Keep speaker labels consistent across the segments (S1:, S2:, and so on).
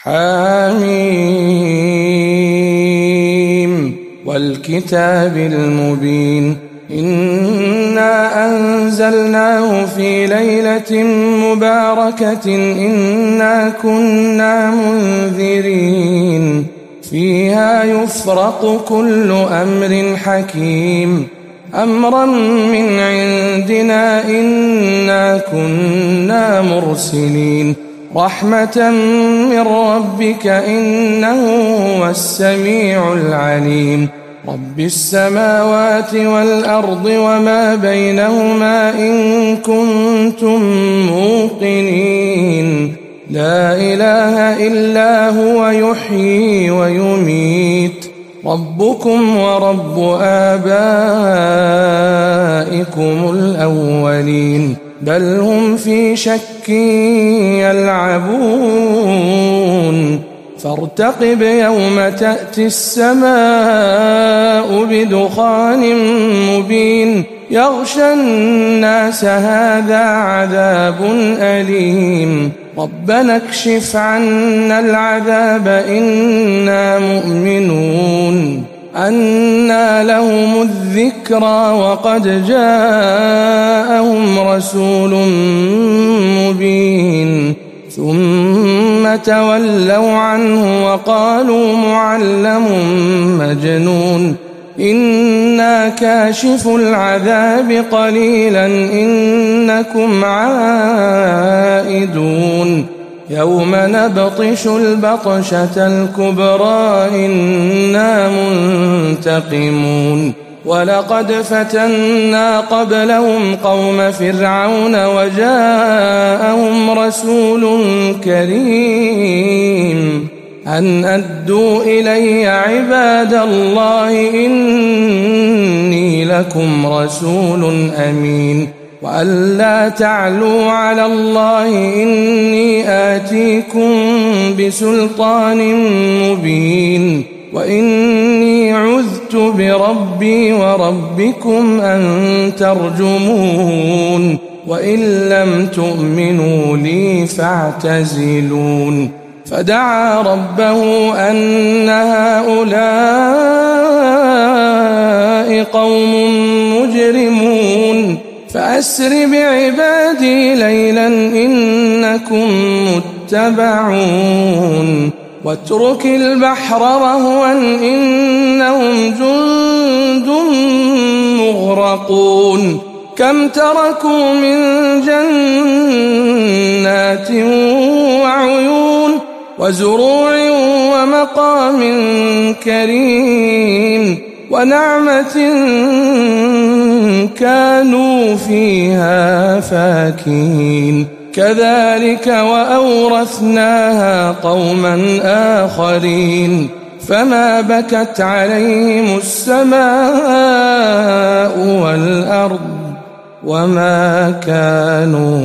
S1: حميم والكتاب المبين إنا أنزلناه في ليلة مباركة إنا كنا منذرين فيها يفرق كل أمر حكيم أمرا من عندنا إنا كنا مرسلين رحمة من ربك إنه هو السميع العليم رب السماوات والأرض وما بينهما إن كنتم موقنين لا إله إلا هو يحيي ويميت ربكم ورب آبائكم الأولين بل هم في شك يلعبون فارتقب يوم تأتي السماء بدخان مبين يغشى الناس هذا عذاب أليم ربنا اكشف عنا العذاب إنا مؤمنون أنى لهم الذكرى وقد جاءهم رسول مبين ثم تولوا عنه وقالوا معلم مجنون إنا كاشف العذاب قليلا إنكم عائدون يوم نبطش البطشة الكبرى إنا منتقمون ولقد فتنا قبلهم قوم فرعون وجاءهم رسول كريم أن أدوا إلي عباد الله إني لكم رسول أمين وأن لا تعلوا على الله إني آتيكم بسلطان مبين وإني عذت بربي وربكم أن ترجمون وإن لم تؤمنوا لي فاعتزلون فدعا ربه أن هؤلاء قوم مجرمون فأسر بعبادي ليلا إنكم متبعون واترك البحر رهوا إنهم جند مغرقون كم تركوا من جنات وعيون وزروع ومقام كريم ونعمة كانوا فيها فاكهين كذلك وأورثناها قوما آخرين فما بكت عليهم السماء والأرض وما كانوا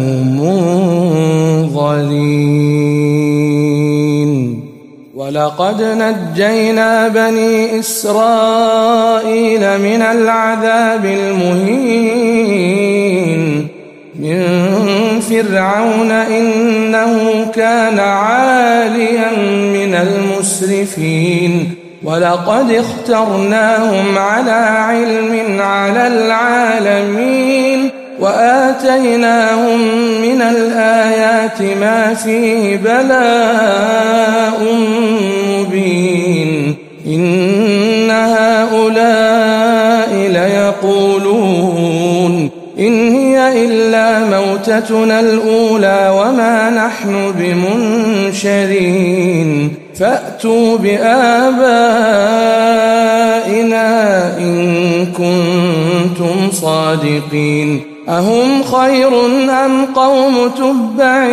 S1: منظرين ولقد نجينا بني إسرائيل من العذاب المهين من فرعون إنه كان عاليا من المسرفين ولقد اخترناهم على علم على العالمين وآتيناهم من الآيات ما فيه بلاء مبين إن هؤلاء ليقولون إن هي إلا موتتنا الأولى وما نحن بمنشرين فأتوا بآبائنا إن كنتم صادقين أهم خير أم قوم تبع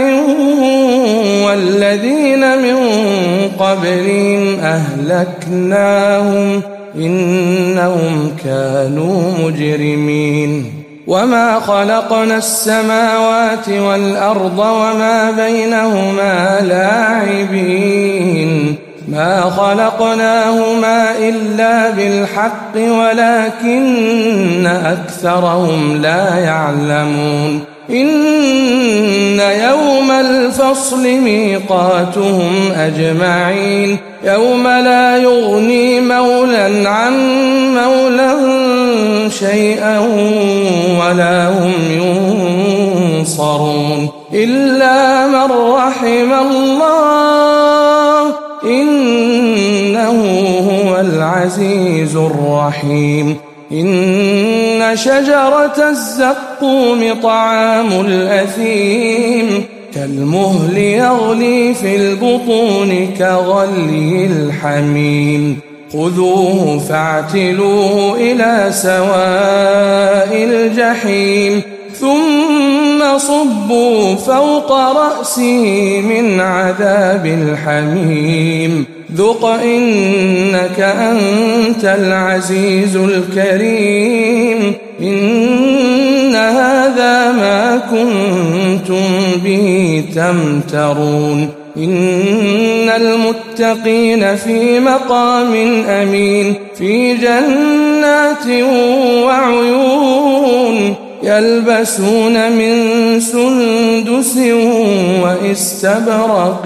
S1: والذين من قبلهم أهلكناهم إنهم كانوا مجرمين وما خلقنا السماوات والأرض وما بينهما لاعبين ما وما خلقناهما إلا بالحق ولكن أكثرهم لا يعلمون إن يوم الفصل ميقاتهم أجمعين يوم لا يغني مولى عن مولى شيئا ولا هم ينصرون إلا من رحم الله إنه هو العزيز الرحيم إن شجرة الزقوم طعام الأثيم كالمهل يغلي في البطون كغلي الحميم خذوه فاعتلوه إلى سواء الجحيم ثم صبوا فوق رأسه من عذاب الحميم ذق إنك أنت العزيز الكريم إن هذا ما كنتم به تمترون إن المتقين في مقام أمين في جنات وعيون يلبسون من سندس واستبرق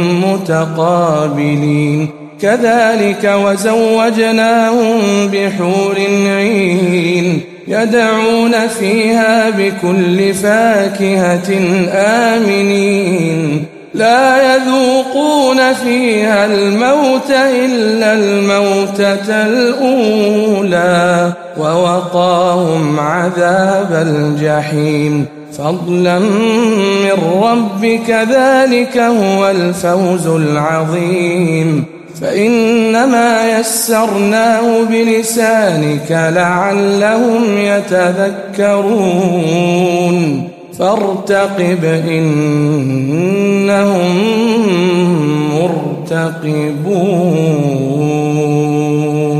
S1: متقابلين كذلك وزوجناهم بحور عين يدعون فيها بكل فاكهة آمنين لا يذوقون فيها الموت إلا الموتة الأولى ووقاهم عذاب الجحيم فضلا من ربك ذلك هو الفوز العظيم فإنما يسرناه بلسانك لعلهم يتذكرون فارتقب إنهم مرتقبون